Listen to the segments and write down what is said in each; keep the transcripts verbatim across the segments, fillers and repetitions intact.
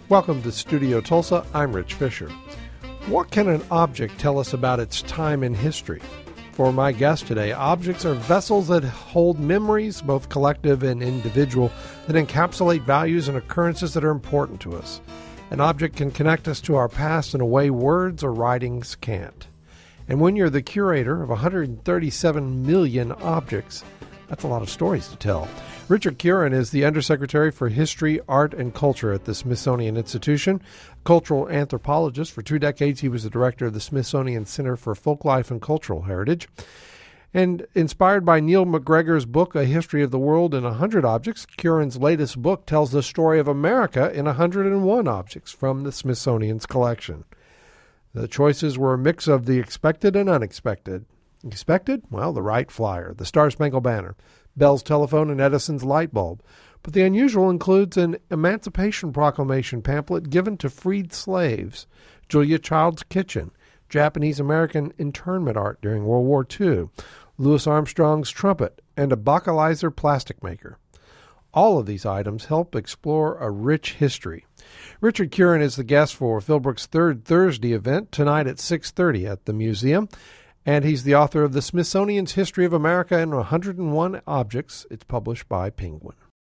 Welcome to Studio Tulsa. I'm Rich Fisher. What can an object tell us about its time in history? For my guest today, objects are vessels that hold memories, both collective and individual, that encapsulate values and occurrences that are important to us. An object can connect us to our past in a way words or writings can't. And when you're the curator of one hundred thirty-seven million objects, that's a lot of stories to tell. Richard Curran is the Undersecretary for History, Art, and Culture at the Smithsonian Institution. Cultural anthropologist. For two decades, he was the director of the Smithsonian Center for Folklife and Cultural Heritage. And inspired by Neil MacGregor's book, A History of the World in one hundred Objects, Curran's latest book tells the story of America in one hundred one objects from the Smithsonian's collection. The choices were a mix of the expected and unexpected. Expected? Well, the Wright Flyer, the Star-Spangled Banner, Bell's telephone, and Edison's light bulb. But the unusual includes an Emancipation Proclamation pamphlet given to freed slaves, Julia Child's kitchen, Japanese-American internment art during World War Two, Louis Armstrong's trumpet, and a Baccalizer plastic maker. All of these items help explore a rich history. Richard Curran is the guest for Philbrook's Third Thursday event tonight at six thirty at the museum. And he's the author of the Smithsonian's History of America in one hundred one Objects. It's published by Penguin.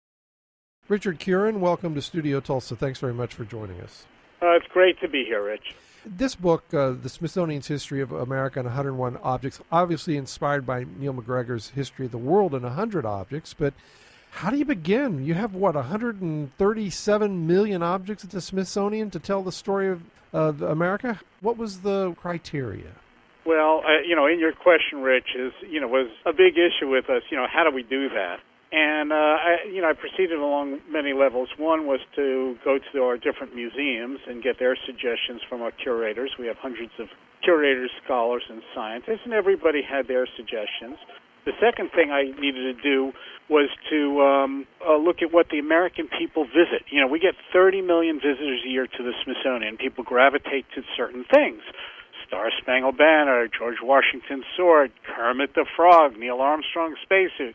Richard Curran, welcome to Studio Tulsa. Thanks very much for joining us. Uh, it's great to be here, Rich. This book, uh, The Smithsonian's History of America in one hundred one Objects, obviously inspired by Neil MacGregor's History of the World in one hundred Objects, but how do you begin? You have, what, one hundred thirty-seven million objects at the Smithsonian to tell the story of uh, America? What was the criteria? Well, uh, you know, in your question, Rich, is, you know, was a big issue with us, you know, how do we do that? And, uh, I, you know, I proceeded along many levels. One was to go to our different museums and get their suggestions from our curators. We have hundreds of curators, scholars, and scientists, and everybody had their suggestions. The second thing I needed to do was to um, uh, look at what the American people visit. You know, we get thirty million visitors a year to the Smithsonian. People gravitate to certain things. Star-Spangled Banner, George Washington's sword, Kermit the Frog, Neil Armstrong's spacesuit,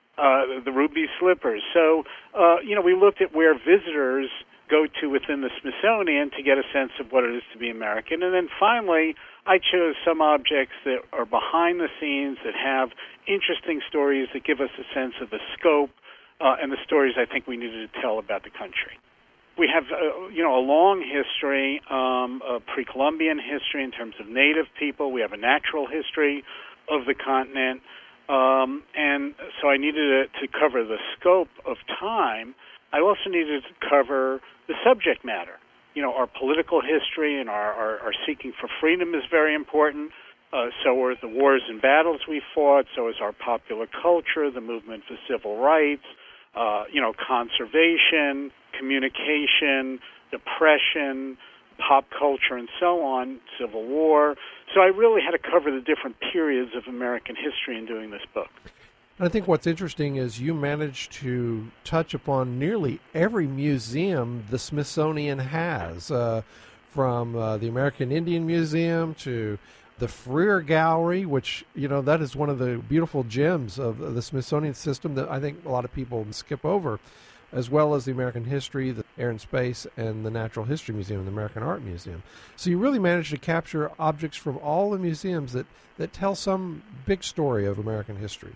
uh, the ruby slippers. So, uh, you know, we looked at where visitors go to within the Smithsonian to get a sense of what it is to be American. And then finally, I chose some objects that are behind the scenes that have interesting stories that give us a sense of the scope uh, and the stories I think we needed to tell about the country. We have, uh, you know, a long history, um, a pre-Columbian history in terms of native people. We have a natural history of the continent. Um, and so I needed to, to cover the scope of time. I also needed to cover the subject matter. You know, our political history and our, our, our seeking for freedom is very important. Uh, so are the wars and battles we fought. So is our popular culture, the movement for civil rights, uh, you know, conservation, communication, depression, pop culture, and so on, Civil War. So I really had to cover the different periods of American history in doing this book. I think what's interesting is you managed to touch upon nearly every museum the Smithsonian has, uh, from uh, the American Indian Museum to the Freer Gallery, which, you know, that is one of the beautiful gems of the Smithsonian system that I think a lot of people skip over, as well as the American History, the Air and Space, and the Natural History Museum, and the American Art Museum. So you really managed to capture objects from all the museums that, that tell some big story of American history.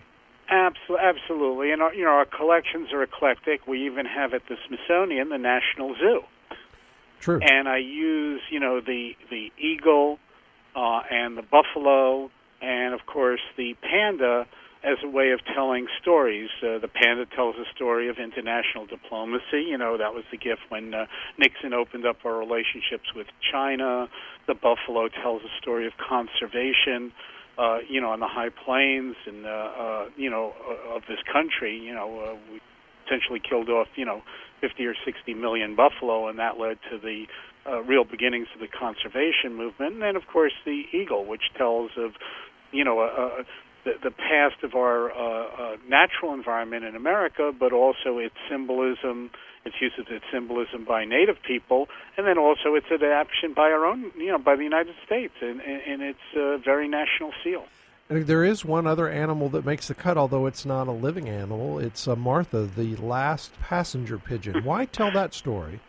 Absolutely. And, our, you know, our collections are eclectic. We even have at the Smithsonian the National Zoo. True. And I use, you know, the, the eagle uh, and the buffalo and, of course, the panda as a way of telling stories. Uh, the panda tells a story of international diplomacy. You know, that was the gift when uh, Nixon opened up our relationships with China. The buffalo tells a story of conservation, uh, you know, on the high plains and, uh, uh, you know, uh, of this country. You know, uh, we essentially killed off, you know, fifty or sixty million buffalo, and that led to the uh, real beginnings of the conservation movement. And then, of course, the eagle, which tells of, you know, a, a The, the past of our uh, uh, natural environment in America, but also its symbolism, its use of its symbolism by Native people, and then also its adaptation by our own, you know, by the United States in, in, in its uh, very national seal. And there is one other animal that makes the cut, although it's not a living animal. It's uh, Martha, the last passenger pigeon. Why tell that story?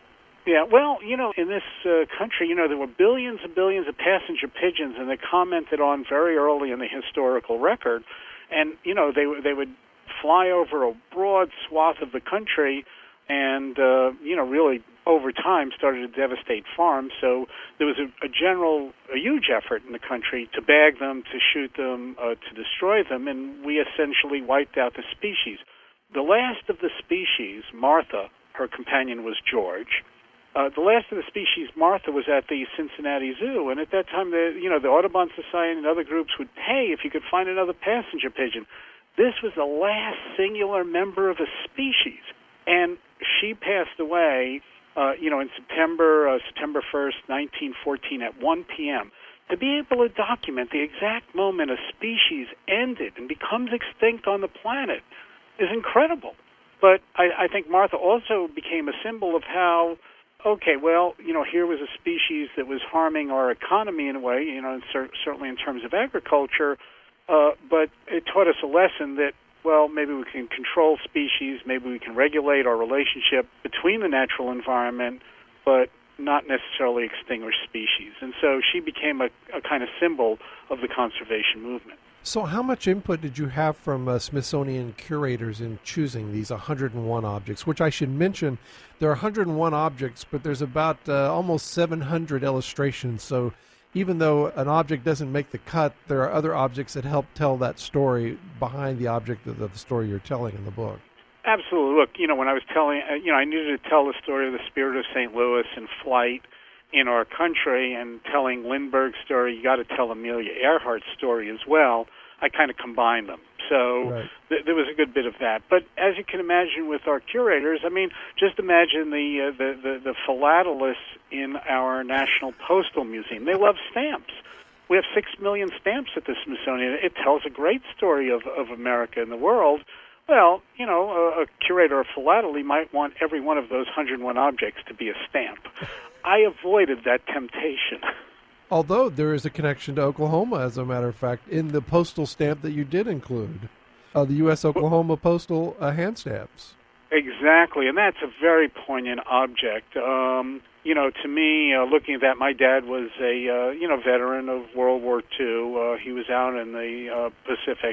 Yeah, well, you know, in this uh, country, you know, there were billions and billions of passenger pigeons, and they commented on very early in the historical record. And, you know, they they would fly over a broad swath of the country and, uh, you know, really over time started to devastate farms. So there was a, a general, a huge effort in the country to bag them, to shoot them, uh, to destroy them, and we essentially wiped out the species. The last of the species, Martha, her companion was George. Uh, the last of the species, Martha, was at the Cincinnati Zoo, and at that time, the you know the Audubon Society and other groups would pay if you could find another passenger pigeon. This was the last singular member of a species, and she passed away, uh, you know, in September, uh, September first, nineteen fourteen, at one p.m. To be able to document the exact moment a species ended and becomes extinct on the planet is incredible. But I, I think Martha also became a symbol of how, okay, well, you know, here was a species that was harming our economy in a way, you know, and cer- certainly in terms of agriculture, uh, but it taught us a lesson that, well, maybe we can control species, maybe we can regulate our relationship between the natural environment, but not necessarily extinguish species. And so she became a, a kind of symbol of the conservation movement. So how much input did you have from uh, Smithsonian curators in choosing these one hundred one objects, which I should mention, there are one hundred one objects, but there's about uh, almost seven hundred illustrations. So even though an object doesn't make the cut, there are other objects that help tell that story behind the object of the story you're telling in the book. Absolutely. Look, you know, when I was telling, uh, you know, I needed to tell the story of the Spirit of Saint Louis in flight in our country, and telling Lindbergh's story, you got to tell Amelia Earhart's story as well. I kind of combined them. So right. th- there was a good bit of that. But as you can imagine with our curators, I mean, just imagine the, uh, the, the, the philatelists in our National Postal Museum. They love stamps. We have six million stamps at the Smithsonian. It tells a great story of, of America and the world. Well, you know, a, a curator of philately might want every one of those one hundred one objects to be a stamp. I avoided that temptation. Although there is a connection to Oklahoma, as a matter of fact, in the postal stamp that you did include, uh, the U S Oklahoma postal uh, hand stamps. Exactly, and that's a very poignant object. Um, you know, to me, uh, looking at that, my dad was a uh, you know veteran of World War Two. Uh, he was out in the uh, Pacific,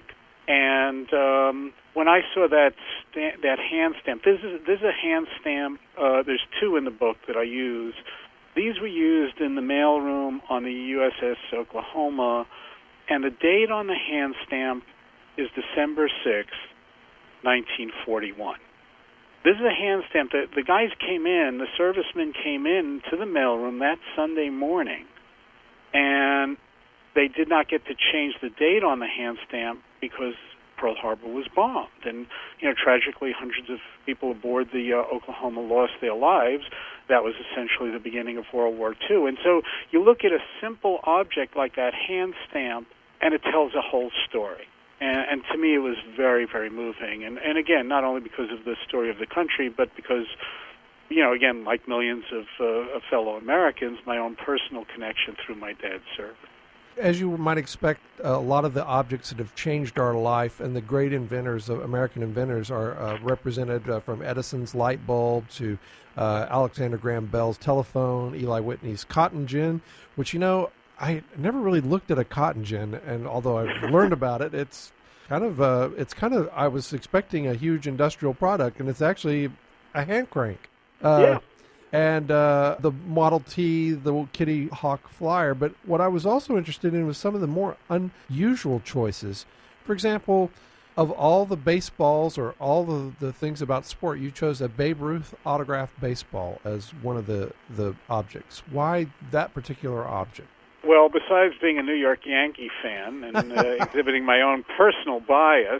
and um, when I saw that sta- that hand stamp, this is this is a hand stamp. Uh, there's two in the book that I use. These were used in the mailroom on the U S S Oklahoma, and the date on the hand stamp is December sixth, nineteen forty-one. This is a hand stamp. The, the guys came in, the servicemen came in to the mailroom that Sunday morning, and they did not get to change the date on the hand stamp because Pearl Harbor was bombed. And, you know, tragically, hundreds of people aboard the uh, Oklahoma lost their lives. That was essentially the beginning of World War Two. And so you look at a simple object like that hand stamp, and it tells a whole story. And, and to me, it was very, very moving. And, and again, not only because of the story of the country, but because, you know, again, like millions of, uh, of fellow Americans, my own personal connection through my dad's service. As you might expect, a lot of the objects that have changed our life and the great inventors, uh, American inventors, are uh, represented uh, from Edison's light bulb to uh, Alexander Graham Bell's telephone, Eli Whitney's cotton gin, which, you know, I never really looked at a cotton gin, and although I've learned about it, it's kind of, uh, it's kind of, I was expecting a huge industrial product, and it's actually a hand crank. Uh, yeah. And uh, the Model T, the Kitty Hawk Flyer. But what I was also interested in was some of the more unusual choices. For example, of all the baseballs or all the, the things about sport, you chose a Babe Ruth autographed baseball as one of the, the objects. Why that particular object? Well, besides being a New York Yankee fan and uh, exhibiting my own personal bias,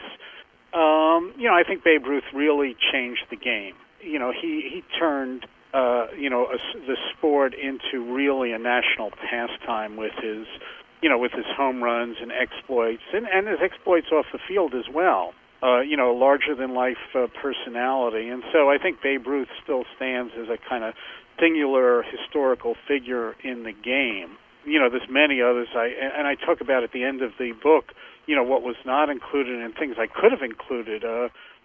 um, you know, I think Babe Ruth really changed the game. You know, he, he turned... Uh, you know, a, the sport into really a national pastime with his, you know, with his home runs and exploits, and, and his exploits off the field as well. Uh, you know, larger-than-life uh, personality. And so I think Babe Ruth still stands as a kind of singular historical figure in the game. You know, there's many others, I and I talk about at the end of the book, you know, what was not included and things I could have included. Uh,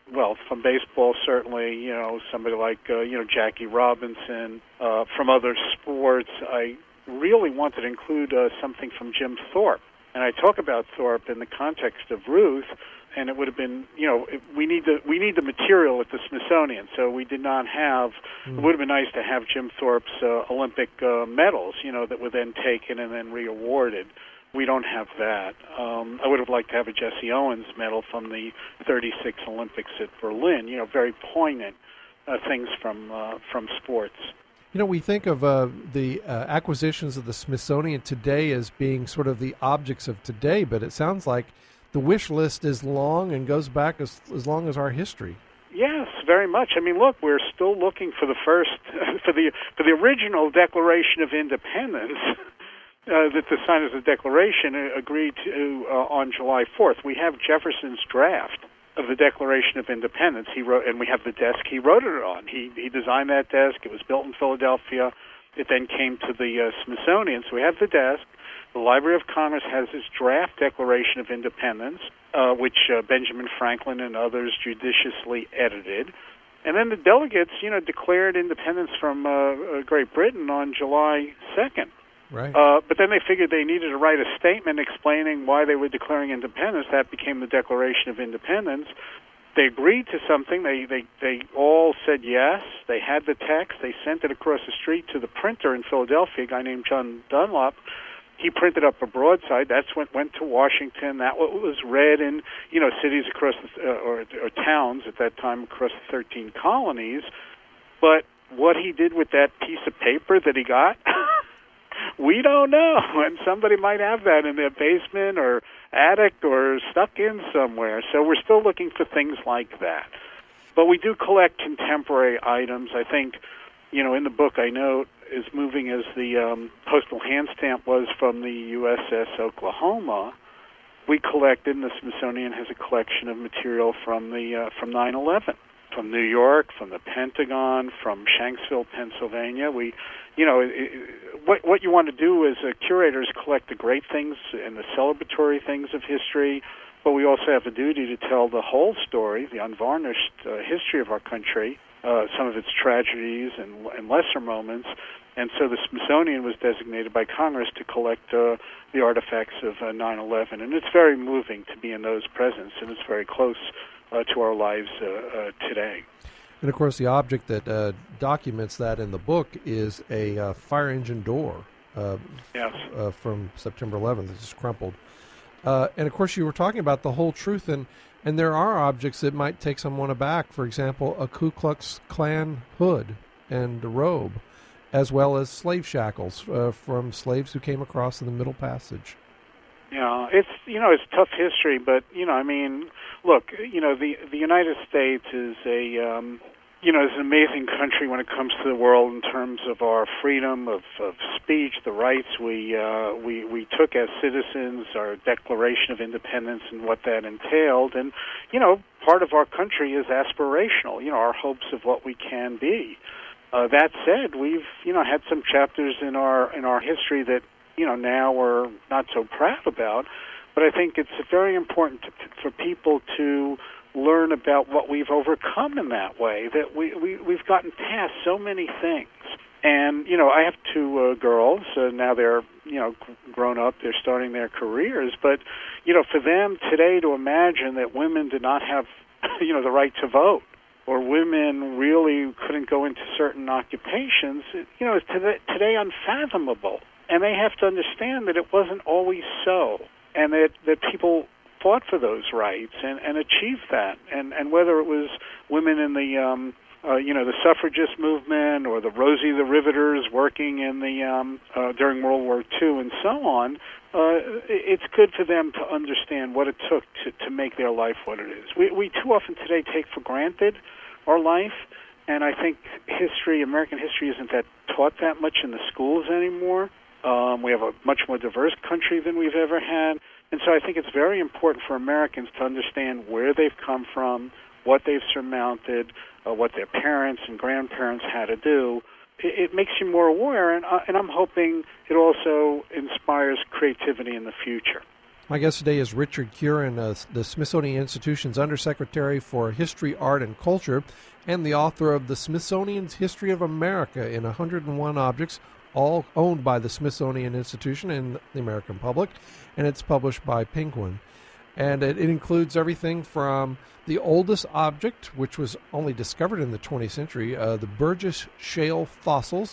well, from baseball, certainly, you know, somebody like, uh, you know, Jackie Robinson. Uh, from other sports, I really wanted to include uh, something from Jim Thorpe. And I talk about Thorpe in the context of Ruth, and it would have been, you know, we need the we need the material at the Smithsonian, so we did not have. Mm. It would have been nice to have Jim Thorpe's uh, Olympic uh, medals, you know, that were then taken and then re-awarded. We don't have that. Um, I would have liked to have a Jesse Owens medal from the thirty-six Olympics at Berlin. You know, very poignant uh, things from uh, from sports. You know, we think of uh, the uh, acquisitions of the Smithsonian today as being sort of the objects of today, but it sounds like the wish list is long and goes back as as long as our history. Yes, very much. I mean, look, we're still looking for the first, for the for the original Declaration of Independence. Uh, that the signers of the Declaration uh, agreed to uh, on July fourth. We have Jefferson's draft of the Declaration of Independence. He wrote, and we have the desk he wrote it on. He he designed that desk. It was built in Philadelphia. It then came to the uh, Smithsonian. So we have the desk. The Library of Congress has this draft Declaration of Independence, uh, which uh, Benjamin Franklin and others judiciously edited. And then the delegates, you know, declared independence from uh, Great Britain on July second. Right. Uh, but then they figured they needed to write a statement explaining why they were declaring independence. That became the Declaration of Independence. They agreed to something. They, they, they all said yes. They had the text. They sent it across the street to the printer in Philadelphia, a guy named John Dunlop. He printed up a broadside. That's what went to Washington. That was read in, you know, cities across the, uh, or, or towns at that time across the thirteen colonies. But what he did with that piece of paper that he got, we don't know. And somebody might have that in their basement or attic or stuck in somewhere. So we're still looking for things like that. But we do collect contemporary items. I think, you know, in the book I note, as moving as the um, postal hand stamp was from the U S S Oklahoma, we collected, and the Smithsonian has a collection of material from the uh, from nine eleven, from New York, from the Pentagon, from Shanksville, Pennsylvania. We, you know, it, it, what what you want to do as a curator is collect the great things and the celebratory things of history, but we also have a duty to tell the whole story, the unvarnished uh, history of our country, uh, some of its tragedies and, and lesser moments. And so the Smithsonian was designated by Congress to collect uh, the artifacts of uh, nine eleven. And it's very moving to be in those presence, and it's very close uh, to our lives uh, uh, today. And, of course, the object that uh, documents that in the book is a uh, fire engine door uh, yes. uh, from September eleventh. It's just crumpled. Uh, and, of course, you were talking about the whole truth, and, and there are objects that might take someone aback. For example, a Ku Klux Klan hood and robe, as well as slave shackles uh, from slaves who came across in the Middle Passage. Yeah, it's, you know, it's tough history, but, you know, I mean, look, you know, the the United States is a, um, you know, is an amazing country when it comes to the world in terms of our freedom of, of speech, the rights we, uh, we we took as citizens, our Declaration of Independence and what that entailed. And, you know, part of our country is aspirational, you know, our hopes of what we can be. Uh, that said, we've, you know, had some chapters in our in our history that, you know, now we're not so proud about. But I think it's very important to, for people to learn about what we've overcome in that way, that we, we, we've gotten past so many things. And, you know, I have two uh, girls. Uh, now they're, you know, grown up. They're starting their careers. But, you know, for them today to imagine that women did not have, you know, the right to vote, or women really couldn't go into certain occupations, you know, is today, today unfathomable. And they have to understand that it wasn't always so, and that, that people fought for those rights and, and achieved that. And, and whether it was women in the, um, uh, you know, the suffragist movement, or the Rosie the Riveters working in the um, uh, during World War Two, and so on, uh, it's good for them to understand what it took to, to make their life what it is. We, we too often today take for granted our life, and I think history, American history, isn't that taught that much in the schools anymore. Um, we have a much more diverse country than we've ever had. And so I think it's very important for Americans to understand where they've come from, what they've surmounted, uh, what their parents and grandparents had to do. It, it makes you more aware, and, uh, and I'm hoping it also inspires creativity in the future. My guest today is Richard Curran, uh, the Smithsonian Institution's Undersecretary for History, Art, and Culture, and the author of The Smithsonian's History of America in one hundred one Objects, all owned by the Smithsonian Institution and the American public, and it's published by Penguin. And it, it includes everything from the oldest object, which was only discovered in the twentieth century, uh, the Burgess Shale fossils,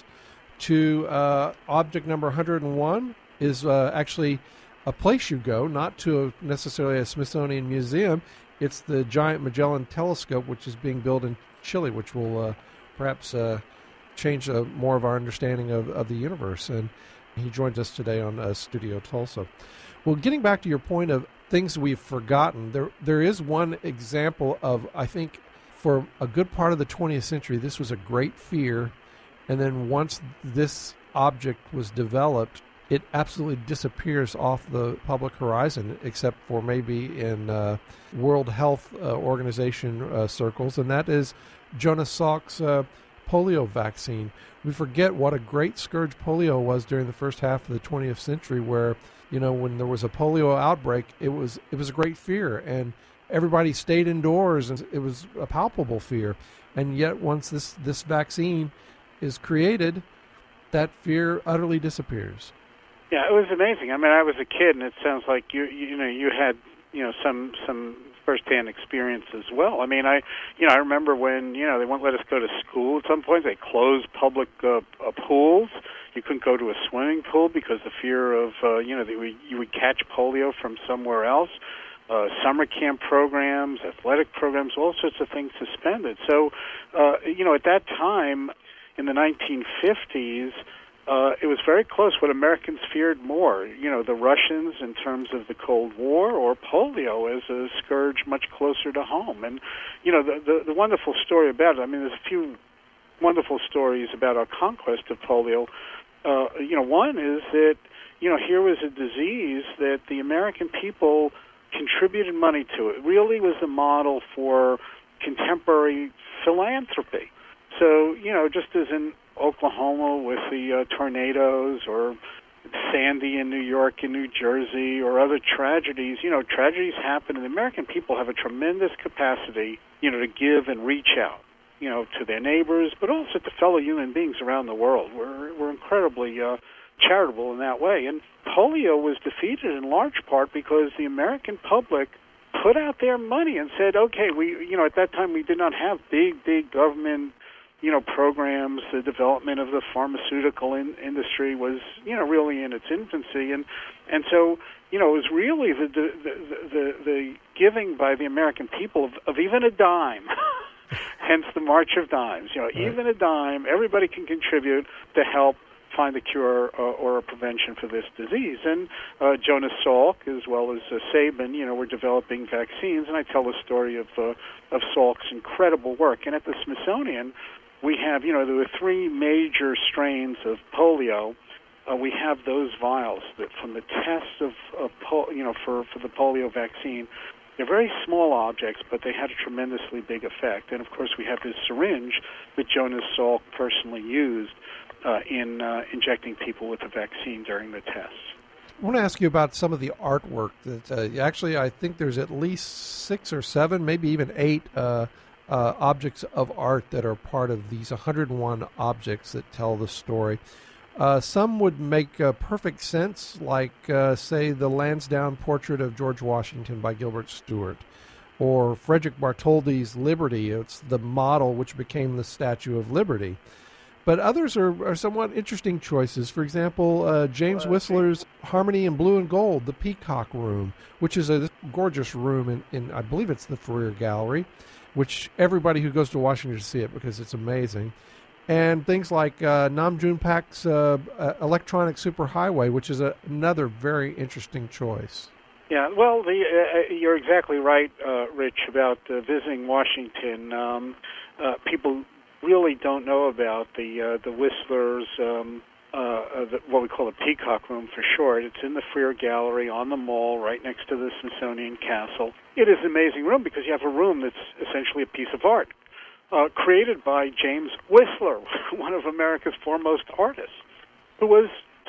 to uh, object number one hundred one is uh, actually a place you go, not to a, necessarily a Smithsonian museum. It's the Giant Magellan Telescope, which is being built in Chile, which will uh, perhaps uh, change uh, more of our understanding of, of the universe. And he joins us today on uh, Studio Tulsa. Well, getting back to your point of things we've forgotten, there there is one example of, I think, for a good part of the twentieth century, this was a great fear. And then once this object was developed, it absolutely disappears off the public horizon, except for maybe in uh, World Health uh, Organization uh, circles, and that is Jonas Salk's uh, polio vaccine. We forget what a great scourge polio was during the first half of the twentieth century, where, you know, when there was a polio outbreak, it was it was a great fear, and everybody stayed indoors, and it was a palpable fear. And yet, once this, this vaccine is created, that fear utterly disappears. Yeah, it was amazing. I mean, I was a kid, and it sounds like you you know you had you know some some firsthand experience as well. I mean, I you know I remember when you know they wouldn't let us go to school at some point. They closed public uh, uh, pools. You couldn't go to a swimming pool because the fear of uh, you know that we, you would catch polio from somewhere else. Uh, summer camp programs, athletic programs, all sorts of things suspended. So uh, you know at that time in the nineteen fifties. Uh, it was very close. What Americans feared more, you know, the Russians in terms of the Cold War, or polio as a scourge much closer to home. And, you know, the, the, the wonderful story about it, I mean, there's a few wonderful stories about our conquest of polio. Uh, you know, one is that, you know, here was a disease that the American people contributed money to. It really was a model for contemporary philanthropy. So, you know, just as in Oklahoma with the uh, tornadoes, or Sandy in New York and New Jersey, or other tragedies, you know, tragedies happen, and the American people have a tremendous capacity, you know, to give and reach out, you know, to their neighbors, but also to fellow human beings around the world. We're, we're incredibly uh, charitable in that way. And polio was defeated in large part because the American public put out their money and said, okay, we, you know, at that time we did not have big, big government you know, programs. The development of the pharmaceutical in, industry was, you know, really in its infancy, and and so, you know, it was really the the the, the, the giving by the American people of, of even a dime, hence the March of Dimes. You know, right. Even a dime, everybody can contribute to help find a cure uh, or a prevention for this disease. And uh, Jonas Salk, as well as uh, Sabin, you know, were developing vaccines, and I tell the story of uh, of Salk's incredible work. And at the Smithsonian, we have, you know, there were three major strains of polio. Uh, we have those vials that from the tests of, of pol- you know, for, for the polio vaccine. They're very small objects, but they had a tremendously big effect. And, of course, we have this syringe that Jonas Salk personally used uh, in uh, injecting people with the vaccine during the tests. I want to ask you about some of the artwork. That uh, actually, I think there's at least six or seven, maybe even eight uh Uh, objects of art that are part of these one hundred one objects that tell the story. Uh, some would make uh, perfect sense, like, uh, say, the Lansdowne portrait of George Washington by Gilbert Stuart, or Frederick Bartholdi's Liberty. It's the model which became the Statue of Liberty. But others are, are somewhat interesting choices. For example, uh, James Whistler's Harmony in Blue and Gold, the Peacock Room, which is a gorgeous room in, in I believe it's the Freer Gallery, which everybody who goes to Washington should see it because it's amazing. And things like uh, Nam June Pak's uh, uh, Electronic Superhighway, which is a, another very interesting choice. Yeah, well, the, uh, you're exactly right, uh, Rich, about uh, visiting Washington. Um, uh, people really don't know about the uh, the Whistler's, um, uh, uh, the, what we call the Peacock Room for short. It's in the Freer Gallery on the Mall, right next to the Smithsonian Castle. It is an amazing room because you have a room that's essentially a piece of art, uh, created by James Whistler, one of America's foremost artists, who was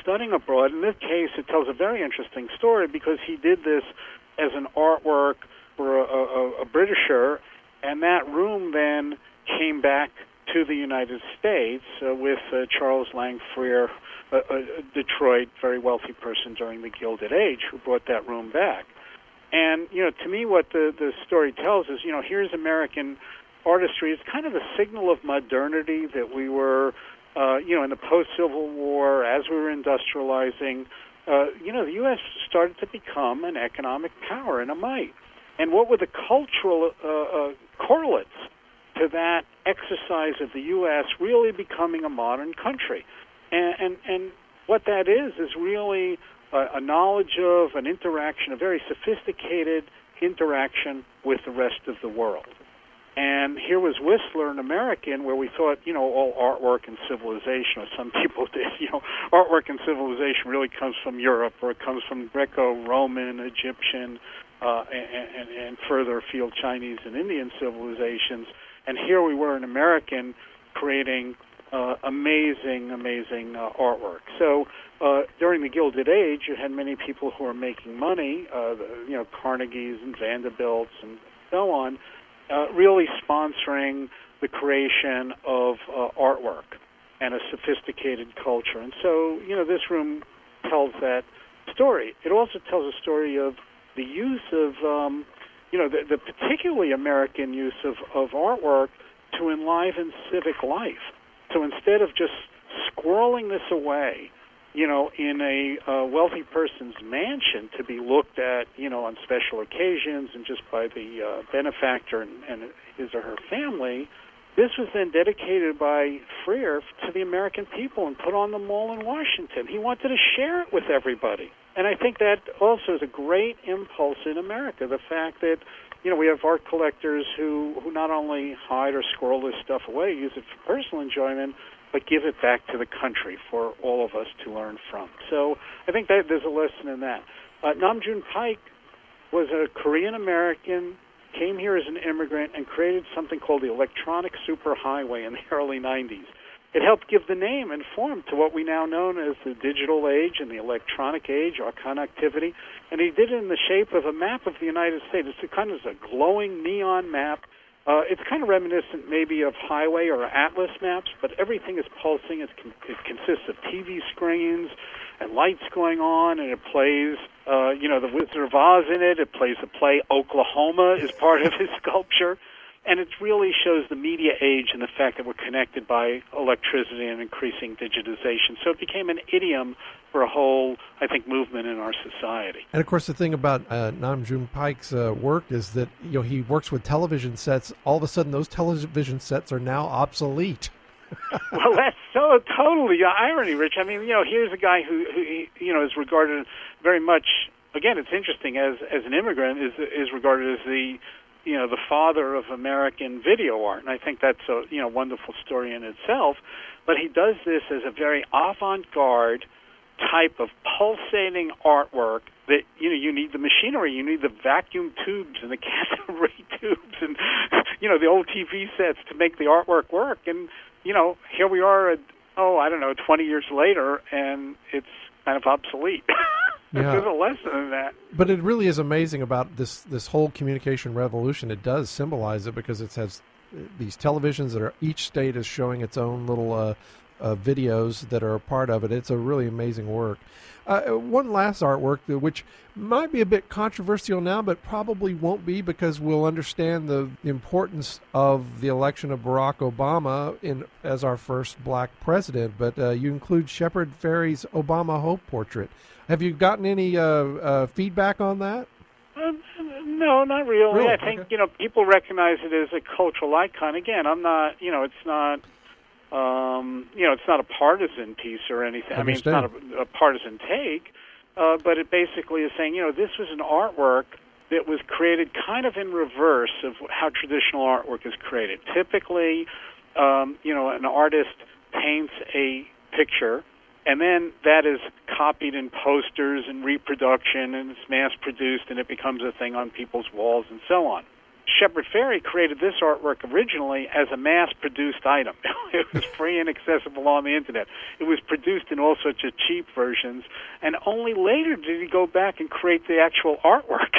studying abroad. In this case, it tells a very interesting story because he did this as an artwork for a, a, a Britisher, and that room then came back to the United States uh, with uh, Charles Lang Freer, a, a Detroit very wealthy person during the Gilded Age, who brought that room back. And, you know, to me what the, the story tells is, you know, here's American artistry. It's kind of a signal of modernity that we were, uh, you know, in the post-Civil War, as we were industrializing, uh, you know, the U S started to become an economic power and a might. And what were the cultural uh, uh, correlates to that exercise of the U S really becoming a modern country? And, and, and what that is is really a, a knowledge of, an interaction, a very sophisticated interaction with the rest of the world. And here was Whistler, an American, where we thought, you know, all artwork and civilization, or some people did, you know, artwork and civilization really comes from Europe, or it comes from Greco-Roman, Egyptian, uh, and, and, and further afield Chinese and Indian civilizations. And here we were, an American, creating uh, amazing, amazing uh, artwork. So uh, during the Gilded Age, you had many people who were making money, uh, you know, Carnegies and Vanderbilts and so on, Uh, really sponsoring the creation of uh, artwork and a sophisticated culture. And so, you know, this room tells that story. It also tells a story of the use of, um, you know, the, the particularly American use of, of artwork to enliven civic life. So instead of just squirreling this away, you know, in a uh, wealthy person's mansion to be looked at, you know, on special occasions and just by the uh, benefactor and, and his or her family, this was then dedicated by Freer to the American people and put on the mall in Washington. He wanted to share it with everybody. And I think that also is a great impulse in America, the fact that, you know, we have art collectors who, who not only hide or squirrel this stuff away, use it for personal enjoyment, but give it back to the country for all of us to learn from. So I think that there's a lesson in that. Uh, Nam June Paik was a Korean-American, came here as an immigrant, and created something called the Electronic Superhighway in the early nineties. It helped give the name and form to what we now know as the digital age and the electronic age, our connectivity. And he did it in the shape of a map of the United States. It's a kind of a glowing neon map. Uh, it's kind of reminiscent maybe of highway or atlas maps, but everything is pulsing. It's, it consists of T V screens and lights going on, and it plays, uh, you know, the Wizard of Oz in it. It plays the play Oklahoma as part of his sculpture. And it really shows the media age and the fact that we're connected by electricity and increasing digitization. So it became an idiom for a whole, I think, movement in our society. And, of course, the thing about uh, Nam June Paik's uh, work is that, you know, he works with television sets. All of a sudden, those television sets are now obsolete. Well, that's so totally irony, Rich. I mean, you know, here's a guy who, who you know, is regarded very much, again, it's interesting, as as an immigrant, is is regarded as the, you know, the father of American video art. And I think that's a, you know, wonderful story in itself. But he does this as a very avant-garde type of pulsating artwork that, you know, you need the machinery, you need the vacuum tubes and the cathode ray tubes and, you know, the old T V sets to make the artwork work. And, you know, here we are, at, oh, I don't know, twenty years later, and it's kind of obsolete. Yeah. There's a lesson in that. But it really is amazing about this this whole communication revolution. It does symbolize it because it has these televisions that are, each state is showing its own little uh, uh, videos that are a part of it. It's a really amazing work. Uh, one last artwork, which might be a bit controversial now, but probably won't be because we'll understand the importance of the election of Barack Obama in as our first black president. But uh, you include Shepard Fairey's Obama Hope portrait. Have you gotten any uh, uh, feedback on that? Uh, no, not really. really? I think, okay. you know, people recognize it as a cultural icon. Again, I'm not, you know, it's not, um, you know, it's not a partisan piece or anything. I, I mean, it's not a, a partisan take, uh, but it basically is saying, you know, this was an artwork that was created kind of in reverse of how traditional artwork is created. Typically, um, you know, an artist paints a picture, and then that is copied in posters and reproduction, and it's mass-produced, and it becomes a thing on people's walls and so on. Shepard Fairey created this artwork originally as a mass-produced item. It was free and accessible on the Internet. It was produced in all sorts of cheap versions, and only later did he go back and create the actual artwork,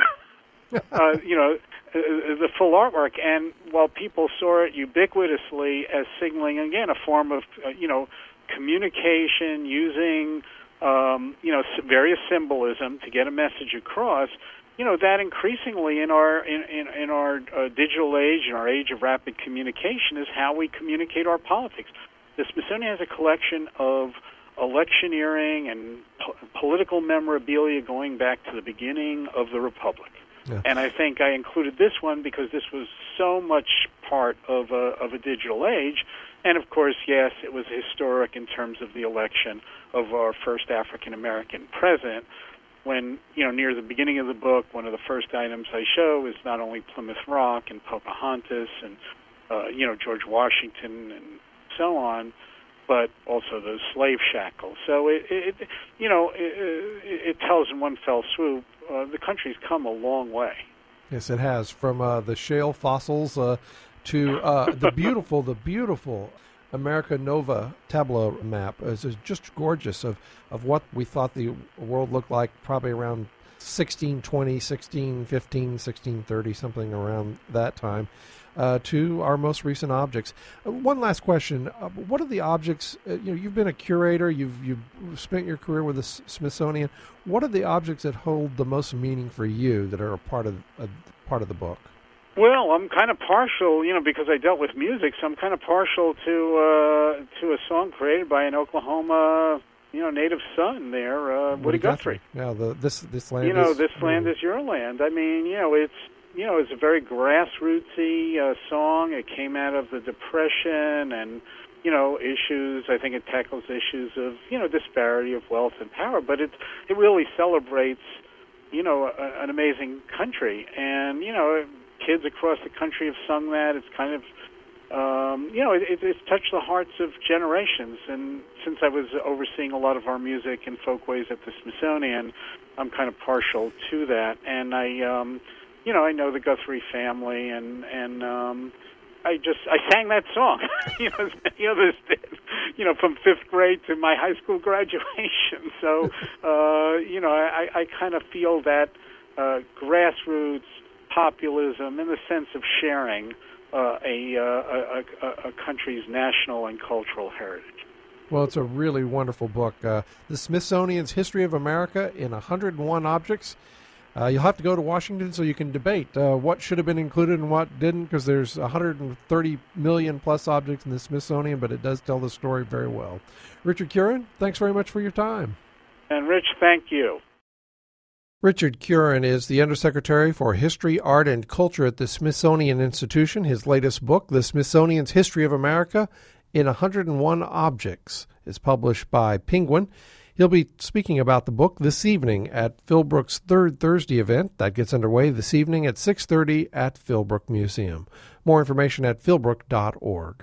uh, you know, uh, the full artwork. And while people saw it ubiquitously as signaling, again, a form of, uh, you know, communication using, um, you know, various symbolism to get a message across, you know, that increasingly in our in, in, in our uh, digital age, in our age of rapid communication, is how we communicate our politics. The Smithsonian has a collection of electioneering and po- political memorabilia going back to the beginning of the Republic. Yeah. And I think I included this one because this was so much part of a, of a digital age. And, of course, yes, it was historic in terms of the election of our first African-American president, when, you know, near the beginning of the book, one of the first items I show is not only Plymouth Rock and Pocahontas and, uh, you know, George Washington and so on, but also those slave shackles. So, it, it you know, it, it tells in one fell swoop, uh, the country's come a long way. Yes, it has, from uh, the shale fossils uh, to uh, the beautiful, the beautiful America Nova tableau map. It's just gorgeous of, of what we thought the world looked like probably around sixteen twenty, sixteen fifteen, sixteen thirty, something around that time, uh, to our most recent objects. Uh, one last question. Uh, what are the objects, uh, you know, you've been a curator, you've, you've spent your career with the S- Smithsonian. What are the objects that hold the most meaning for you that are a part of, a part of the book? Well, I'm kind of partial, you know, because I dealt with music, so I'm kind of partial to uh, to a song created by an Oklahoma, you know, native son there, uh, Woody, Woody Guthrie. Guthrie. Yeah, the, this this land. You know, is, this land mm. is your land. I mean, you know, it's you know, it's a very grassrootsy uh, song. It came out of the Depression and, you know, issues. I think it tackles issues of, you know, disparity of wealth and power, but it it really celebrates, you know, a, an amazing country. And, you know, kids across the country have sung that. It's kind of, um, you know, it, it, it's touched the hearts of generations. And since I was overseeing a lot of our music and folkways at the Smithsonian, I'm kind of partial to that. And I, um, you know, I know the Guthrie family, and and um, I just I sang that song, you know, as many others did, you know, from fifth grade to my high school graduation. So, uh, you know, I, I kind of feel that uh, grassroots populism in the sense of sharing uh, a, uh, a, a, a country's national and cultural heritage. Well, it's a really wonderful book. Uh, the Smithsonian's History of America in one hundred one Objects. Uh, you'll have to go to Washington so you can debate uh, what should have been included and what didn't, because there's one hundred thirty million plus objects in the Smithsonian, but it does tell the story very well. Richard Curran, thanks very much for your time. And Rich, thank you. Richard Curran is the Undersecretary for History, Art, and Culture at the Smithsonian Institution. His latest book, The Smithsonian's History of America in one hundred one Objects, is published by Penguin. He'll be speaking about the book this evening at Philbrook's Third Thursday event. That gets underway this evening at six thirty at Philbrook Museum. More information at philbrook dot org.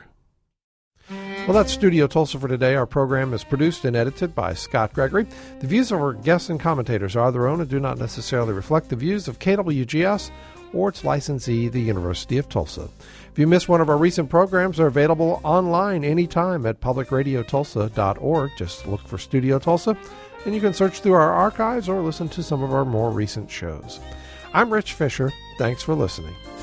Well, that's Studio Tulsa for today. Our program is produced and edited by Scott Gregory. The views of our guests and commentators are their own and do not necessarily reflect the views of K W G S or its licensee, the University of Tulsa. If you missed one of our recent programs, they're available online anytime at public radio tulsa dot org. Just look for Studio Tulsa, and you can search through our archives or listen to some of our more recent shows. I'm Rich Fisher. Thanks for listening.